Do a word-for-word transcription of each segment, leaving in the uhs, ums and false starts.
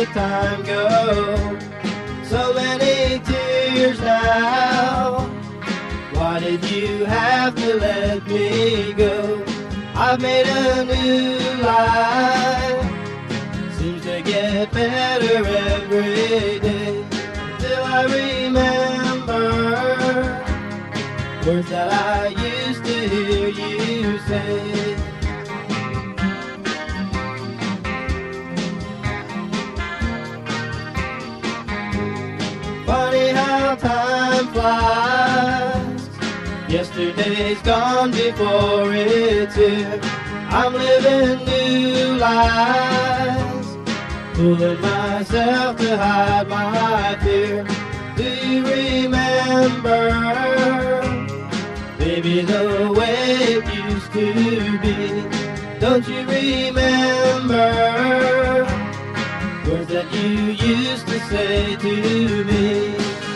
time go. So many tears now. Why did you have to let me go? I've made a new life. Seems to get better every day. Till I remember words that I used to hear you say. Funny how time flies. Yesterday's gone before it's here. I'm living new lives, fooling myself to hide my fear. Do you remember, baby, the way it used to be? Don't you remember words that you used to say to me?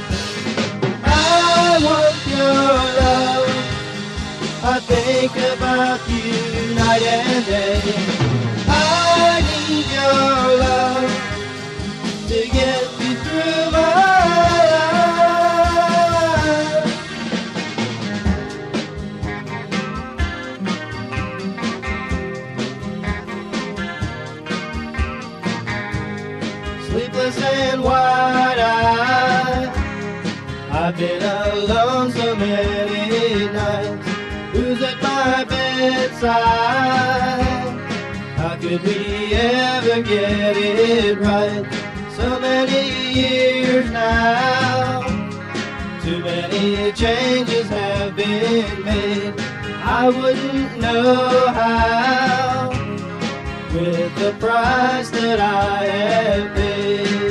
I want your love. I think about you night and day. I need your love to get me through my life. Sleepless and wide-eyed, I've been alone so many nights. Who's at my bedside? How could we ever get it right? So many years now, too many changes have been made. I wouldn't know how with the price that I have paid.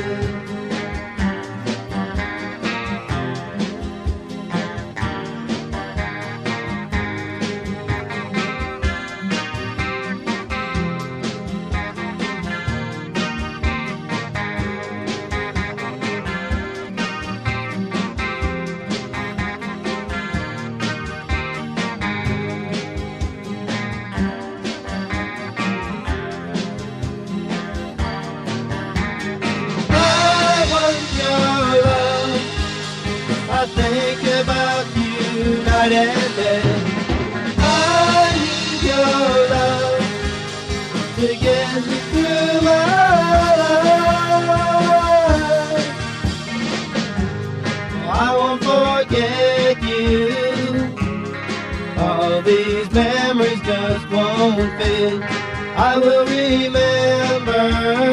I think about you night and day. I need your love to get me through my life. I won't forget you. All these memories just won't fade. I will remember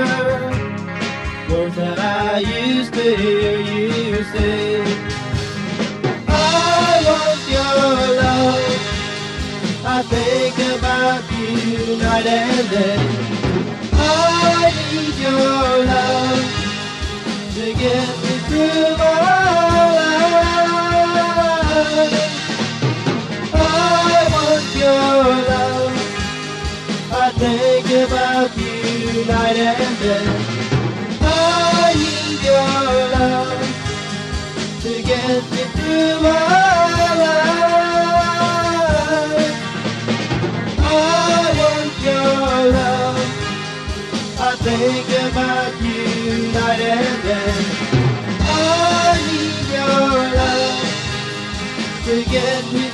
words that I used to hear you say. I think about you night and day. I need your love to get me through my life. I want your love. I think about you night and day. I need your love to get me through my life. I think about you night and day. I need your love to get me